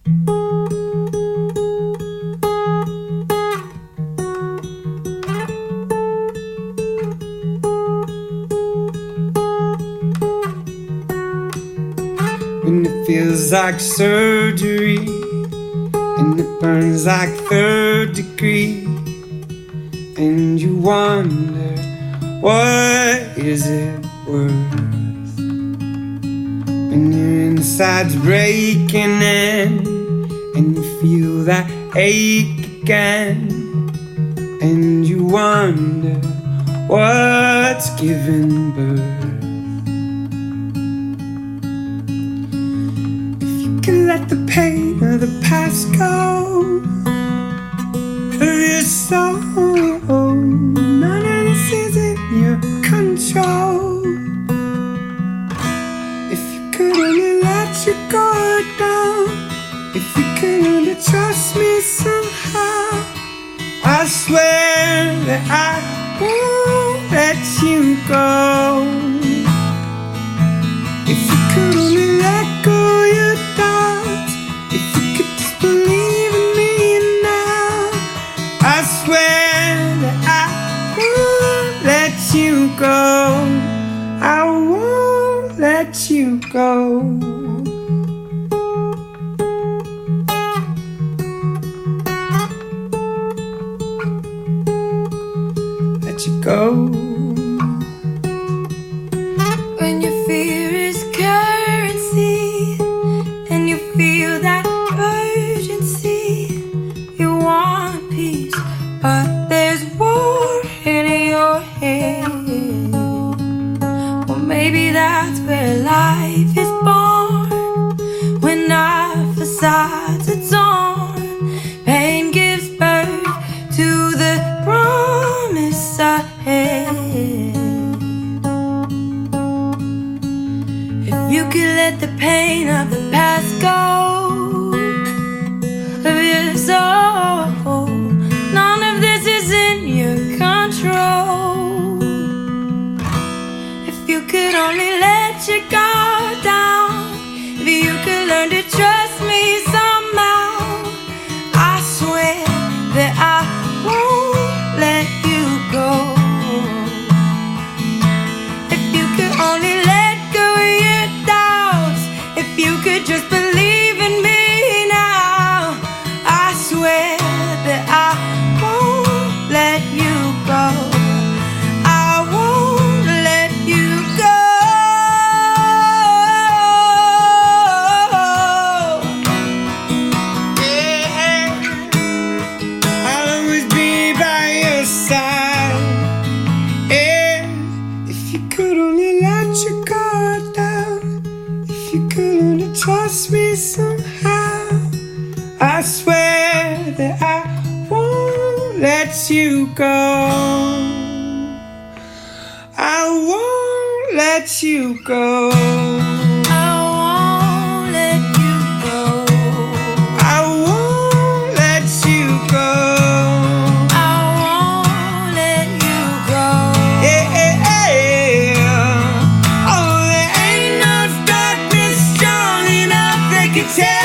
When it feels like surgery and it burns like third degree, and you wonder, what is it worth? When your inside's breaking and you feel that ache again, and you wonder, what's giving birth? Can let the pain of the past go of your soul. None of this is in your control. If you could only let your guard down, if you could only trust me somehow, I swear that I won't let you go. If you could only let go your doubts, if you could just believe in me now, I swear that I won't let you go. I won't let you go. Let you go. When your fear is currency and you feel that urgency, you want peace, but there's war in your head. Well, maybe that's where life is born. When our facades are torn, pain gives birth to the promise ahead. If you could let the pain of the past go of your soul, none of this is in your control. If you could only let your guard down, if you could learn to trust me somehow, I swear that I won't let you go. If you could only let go of your doubts, if you could just believe in me now, I swear that I won't let you go. I won't let you go. Yeah, I'll always be by your side. Yeah, if you could only let your guard down, if you could only trust me somehow, I swear that I won't let you go. I won't let you go. I won't let you go. I won't let you go. I won't let you go. Yeah. Oh, there ain't no darkness strong enough that could tear